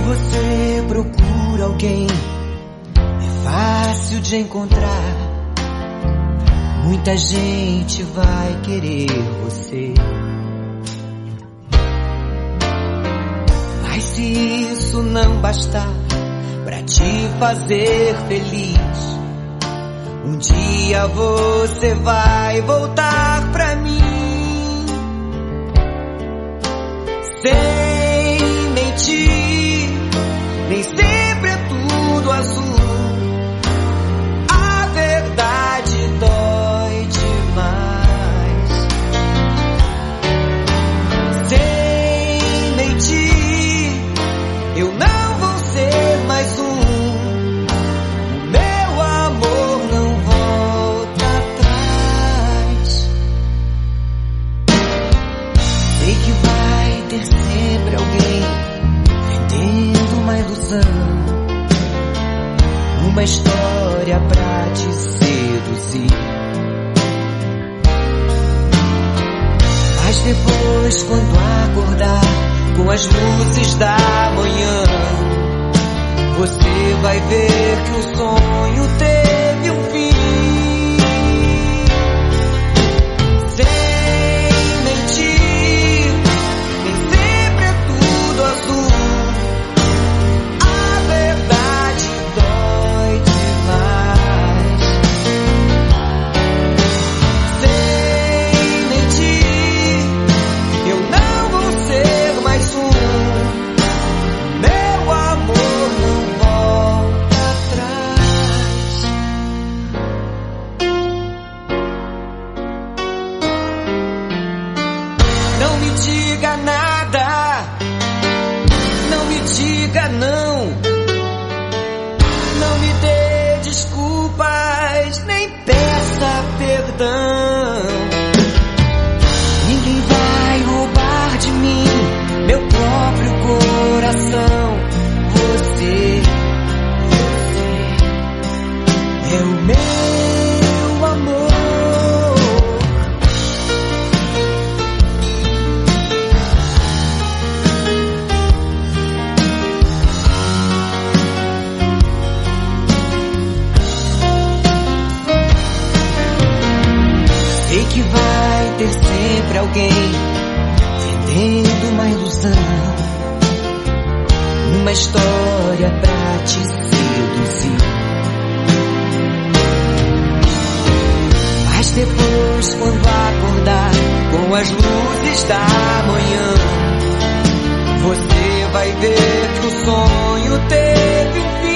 você procura alguém, é fácil de encontrar. Muita gente vai querer você. Mas se isso não bastar pra te fazer feliz, um dia você vai voltar pra mim. Sem mentir, nem sempre é tudo azul. A verdade dói demais. Sem mentir, eu não vou ser mais um. Meu amor não volta atrás. Sei que vai ter sempre alguém vendendo uma ilusão, uma história pra te seduzir. Mas depois, quando acordar com as luzes da manhã, você vai ver que o sonho teve um fim. Sem mentir, nem sempre é tudo azul. A verdade dói demais. Sem mentir, eu não vou ser mais um. Meu amor não volta atrás. Não me diga nada, não me diga não. Não me dê desculpas, nem peça perdão. Ninguém vai roubar de mim meu próprio coração. Você é o meu amor. Sei que vai ter sempre alguém vendendo uma ilusão, uma história pra te seduzir. Mas depois, quando acordar com as luzes da manhã, você vai ver que o sonho teve um fim.